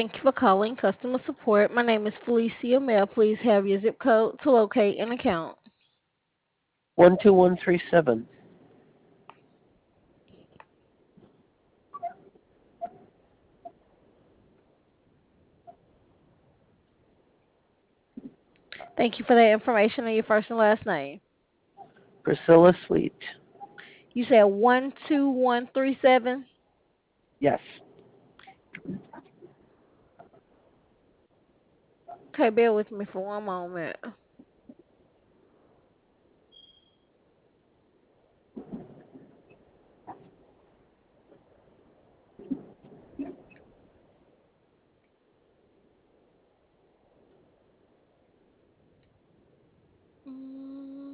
Thank you for calling customer support. My name is Felicia. May I please have your zip code to locate an account? 12137. Thank you for that information and your first and last name. Priscilla Sweet. You said 12137? Yes. Okay, bear with me for one moment. Mm,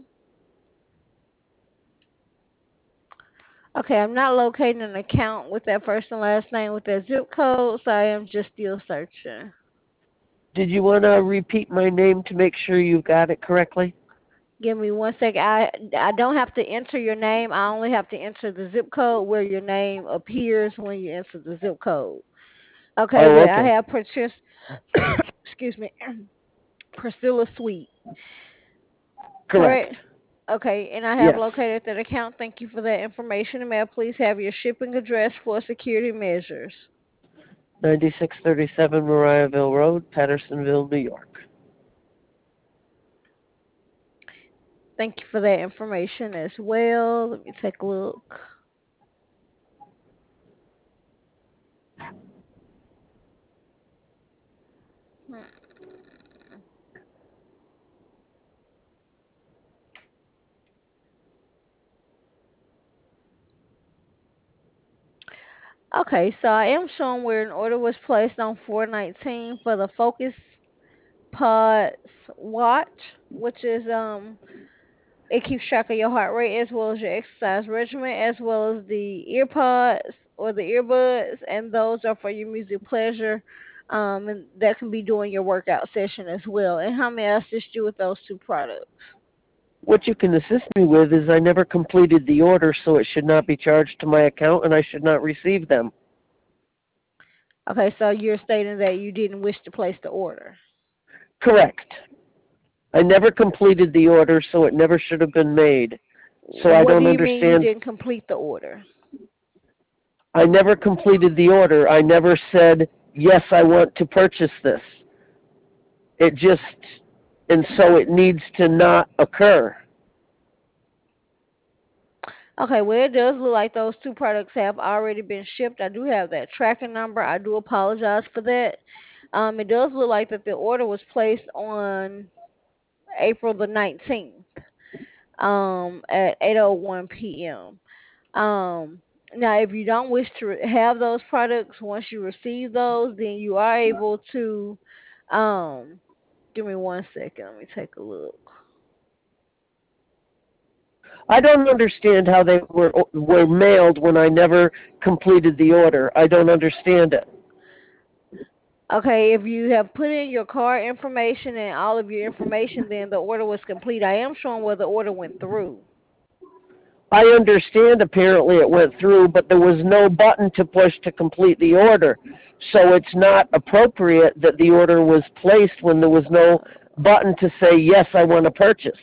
Okay, I'm not locating an account with that first and last name with that zip code, so I am just still searching. Did you want to repeat my name to make sure you got it correctly? Give me one second. I don't have to enter your name. I only have to enter the zip code where your name appears when you enter the zip code. Okay, Oh, but I okay. have purchased, excuse me, Priscilla Sweet, Correct. correct? Okay, and I have Yes. located that account. Thank you for that information. And may I please have your shipping address for security measures? 9637 Mariahville Road, Pattersonville, New York. Thank you for that information as well. Let me take a look. Hmm. Okay, so I am showing where an order was placed on 419 for the Focus Pods watch, which is it keeps track of your heart rate as well as your exercise regimen, as well as the earpods or the earbuds, and those are for your music pleasure. And that can be during your workout session as well. And how may I assist you with those two products? What you can assist me with is I never completed the order, so it should not be charged to my account and I should not receive them. Okay, so you're stating that you didn't wish to place the order. Correct. I never completed the order, so it never should have been made. So I What do don't you mean you understand. didn't complete the order? I never completed the order. I never said, yes, I want to purchase this. It just, and so it needs to not occur. Okay, well, it does look like those two products have already been shipped. I do have that tracking number. I do apologize for that. It does look like that the order was placed on April the 19th, at 8:01 p.m. Now, if you don't wish to have those products once you receive those, then you are able to, um, give me one second. Let me take a look. I don't understand how they were mailed when I never completed the order. I don't understand it. Okay, if you have put in your card information and all of your information, then the order was complete. I am showing where the order went through. I understand apparently it went through, but there was no button to push to complete the order. So it's not appropriate that the order was placed when there was no button to say, yes, I want to purchase.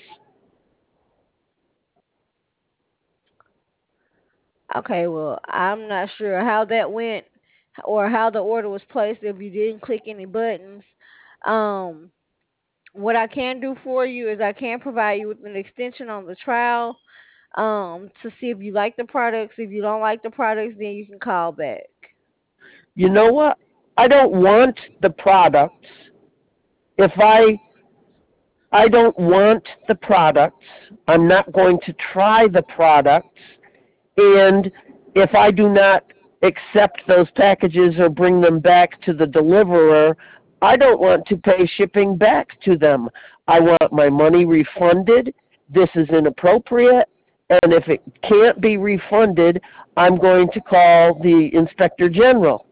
Okay, well, I'm not sure how that went or how the order was placed if you didn't click any buttons. Um, what I can do for you is I can provide you with an extension on the trial, to see if you like the products. If you don't like the products, then you can call back. You know what? I don't want the products. If I don't want the products, I'm not going to try the products. And if I do not accept those packages or bring them back to the deliverer, I don't want to pay shipping back to them. I want my money refunded. This is inappropriate. And if it can't be refunded, I'm going to call the inspector general.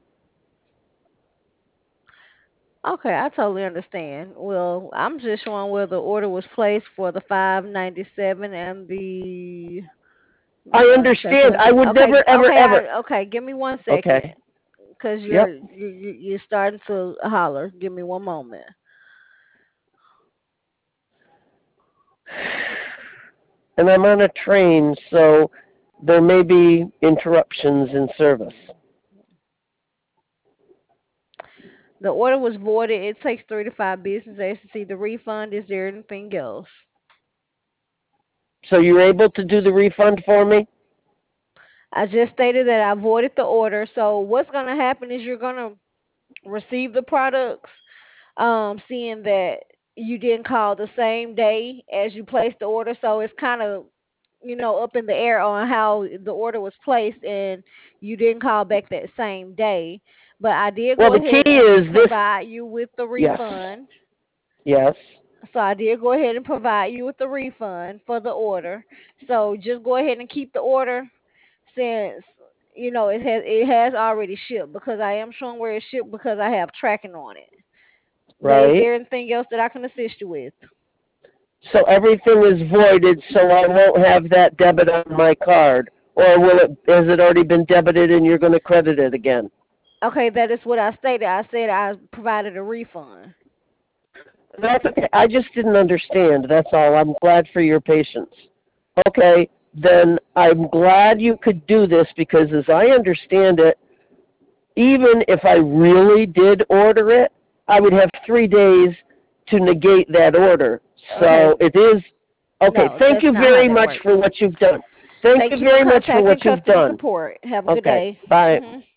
Okay, I totally understand. Well, I'm just showing where the order was placed for the 597 and I one understand. second. I would Okay, never, ever, okay, ever. okay. Give me one second. Okay. because Yep. you're starting to holler. Give me one moment. And I'm on a train, so there may be interruptions in service. The order was voided. It takes 3 to 5 business days to see the refund. Is there anything else? So you're able to do the refund for me? I just stated that I voided the order. So what's gonna happen is you're gonna receive the products, seeing that you didn't call the same day as you placed the order. So it's kind of, up in the air on how the order was placed, and you didn't call back that same day. But I did Well, go the key ahead and is this. provide you with the Yes. refund. Yes. So I did go ahead and provide you with the refund for the order. So just go ahead and keep the order since it has already shipped, because I am showing where it's shipped because I have tracking on it. But is Right. there anything else that I can assist you with? So everything is voided, so I won't have that debit on my card, or will it? Has it already been debited and you're going to credit it again? Okay, that is what I stated. I said I provided a refund. That's okay. I just didn't understand. That's all. I'm glad for your patience. Okay, then I'm glad you could do this because, as I understand it, even if I really did order it, I would have 3 days to negate that order. Okay, So it is okay. no, Thank that's you not how very that much works. for what you've done. Thank Thank you you for very much for contacting what you've customer done. support. Have a good Okay, day. bye. Mhm.